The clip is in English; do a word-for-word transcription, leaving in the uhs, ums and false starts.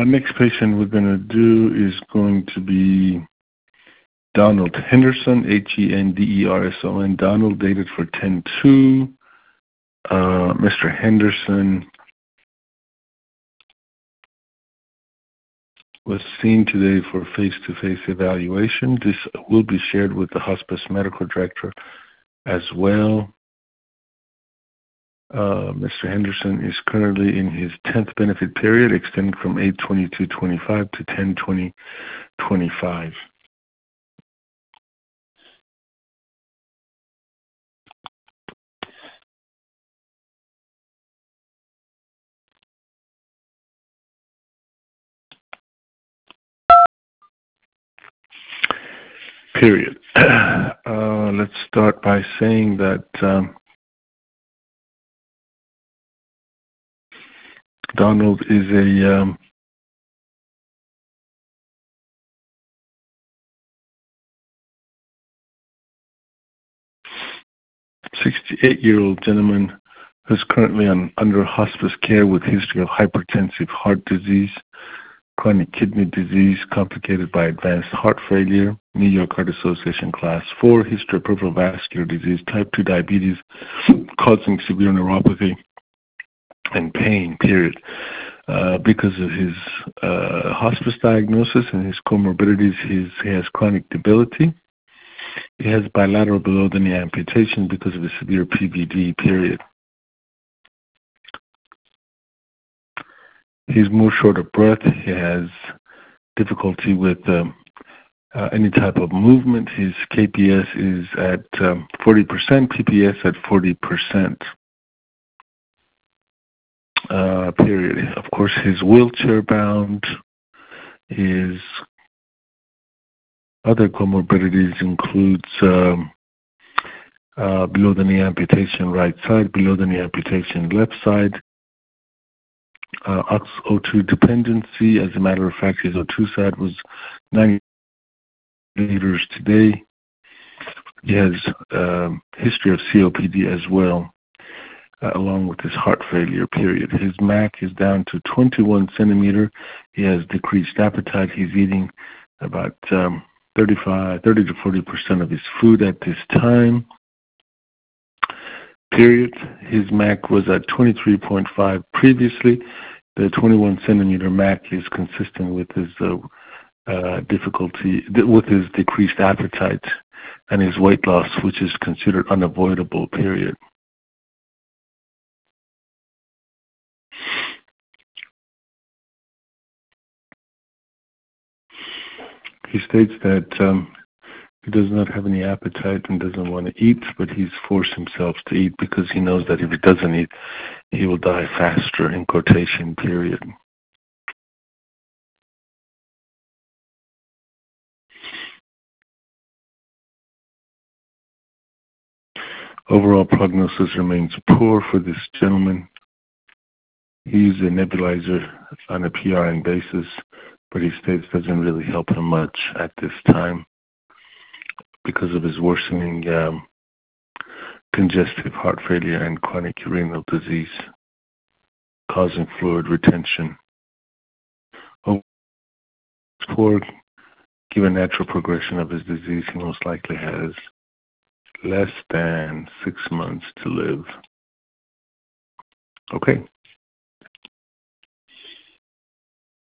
Uh, next patient we're going to do is going to be Donald Henderson, H E N D E R S O N. Donald, dated for ten two. Uh, Mister Henderson was seen today for face-to-face evaluation. This will be shared with the hospice medical director as well. Uh, Mister Henderson is currently in his tenth benefit period, extending from eight twenty-two twenty-five to ten twenty twenty-five. Period. Uh, let's start by saying that um, Donald is a um, sixty-eight-year-old gentleman who's currently on, under hospice care with history of hypertensive heart disease, chronic kidney disease complicated by advanced heart failure, New York Heart Association Class four, history of peripheral vascular disease, type two diabetes causing severe neuropathy and pain, period. Uh, because of his uh, hospice diagnosis and his comorbidities, his, he has chronic debility. He has bilateral below-the-knee amputation because of a severe P V D, period. He's more short of breath. He has difficulty with um, uh, any type of movement. His K P S is at um, forty percent, P P S at forty percent. Uh, period. Of course, his wheelchair bound. His other comorbidities includes um, uh, below the knee amputation right side, below the knee amputation left side, uh, O two dependency. As a matter of fact, his O two side was ninety liters today. He has um, history of C O P D as well, uh, along with his heart failure, period. His M A C is down to twenty-one centimeter. He has decreased appetite. He's eating about um, thirty-five, thirty to forty percent of his food at this time, period. His M A C was at twenty-three point five previously. The twenty-one centimeter M A C is consistent with his uh, uh, difficulty, with his decreased appetite and his weight loss, which is considered unavoidable, period. He states that um, he does not have any appetite and doesn't want to eat, but he's forced himself to eat because he knows that if he doesn't eat, he will die faster, in quotation, period. Overall prognosis remains poor for this gentleman. He used a nebulizer on a P R N basis, but he states doesn't really help him much at this time because of his worsening um, congestive heart failure and chronic renal disease causing fluid retention. Poor, given natural progression of his disease, he most likely has less than six months to live. Okay.